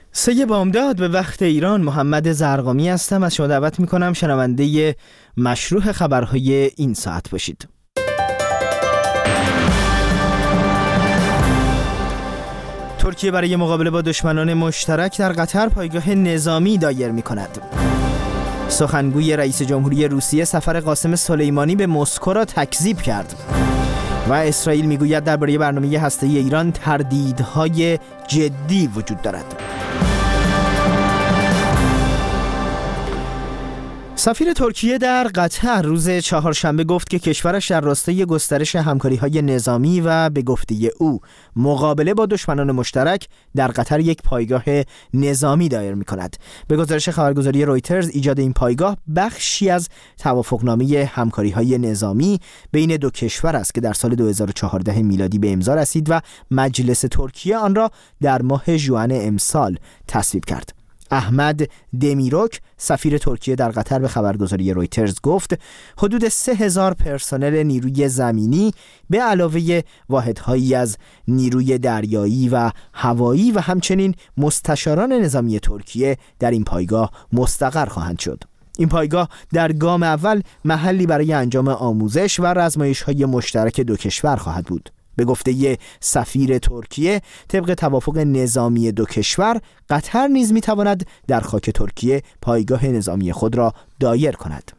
سه بامداد به وقت ایران، محمد زرقامی هستم. از شما دعوت میکنم شنونده مشروح خبرهای این ساعت باشید. ترکیه برای مقابله با دشمنان مشترک در قطر پایگاه نظامی دایر میکند. سخنگوی رئیس جمهوری روسیه سفر قاسم سلیمانی به مسکو را تکذیب کرد. و اسرائیل میگوید درباره برنامه هسته‌ای ایران تردیدهای جدی وجود دارد. سفیر ترکیه در قطر روز چهارشنبه گفت که کشورش در راستای گسترش همکاری‌های نظامی و به گفته او مقابله با دشمنان مشترک در قطر یک پایگاه نظامی دایر می‌کند. به گزارش خبرگزاری رویترز، ایجاد این پایگاه بخشی از توافقنامه همکاری‌های نظامی بین دو کشور است که در سال 2014 میلادی به امضا رسید و مجلس ترکیه آن را در ماه ژوئن امسال تصویب کرد. احمد دمیروک سفیر ترکیه در قطر به خبرگزاری رویترز گفت حدود 3000 پرسنل نیروی زمینی به علاوه واحدهایی از نیروی دریایی و هوایی و همچنین مستشاران نظامی ترکیه در این پایگاه مستقر خواهند شد. این پایگاه در گام اول محلی برای انجام آموزش و آزمایش‌های مشترک دو کشور خواهد بود. به گفته سفیر ترکیه، طبق توافق نظامی دو کشور، قطر نیز می‌تواند در خاک ترکیه پایگاه نظامی خود را دایر کند.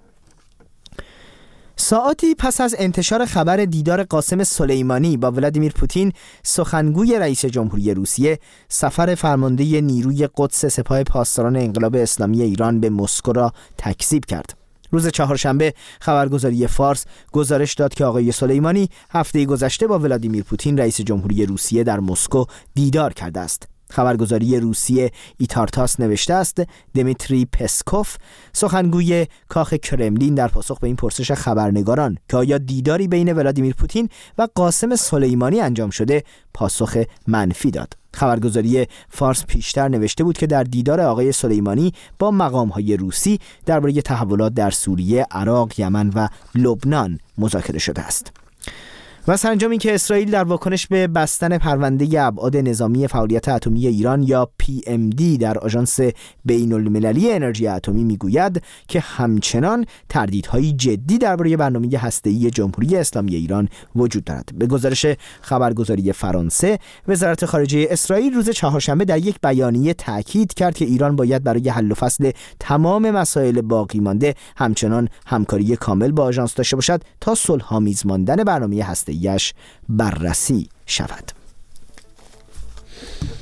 ساعاتی پس از انتشار خبر دیدار قاسم سلیمانی با ولادیمیر پوتین، سخنگوی رئیس جمهوری روسیه سفر فرمانده نیروی قدس سپاه پاسداران انقلاب اسلامی ایران به مسکو را تکذیب کرد. روز چهارشنبه خبرگزاری فارس گزارش داد که آقای سلیمانی هفته گذشته با ولادیمیر پوتین رئیس جمهوری روسیه در مسکو دیدار کرده است. خبرگزاری روسیه ایتارتاس نوشته است دمیتری پسکوف، سخنگوی کاخ کرملین، در پاسخ به این پرسش خبرنگاران که آیا دیداری بین ولادیمیر پوتین و قاسم سلیمانی انجام شده، پاسخ منفی داد. خبرگزاری فارس پیشتر نوشته بود که در دیدار آقای سلیمانی با مقام‌های روسی درباره تحولات در سوریه، عراق، یمن و لبنان مذاکره شده است. و سرانجام این که اسرائیل در واکنش به بستن پرونده ابعاد نظامی فعالیت اتمی ایران یا PMD در آژانس بین‌المللی انرژی اتمی میگوید که همچنان تردیدهای جدی درباره برنامه هسته‌ای جمهوری اسلامی ایران وجود دارد. به گزارش خبرگزاری فرانسه، وزارت خارجه اسرائیل روز چهارشنبه در یک بیانیه تاکید کرد که ایران باید برای حل و فصل تمام مسائل باقی مانده همچنان همکاری کامل با آژانس داشته باشد تا صلح‌آمیز ماندن برنامه هسته‌ای بررسی شود.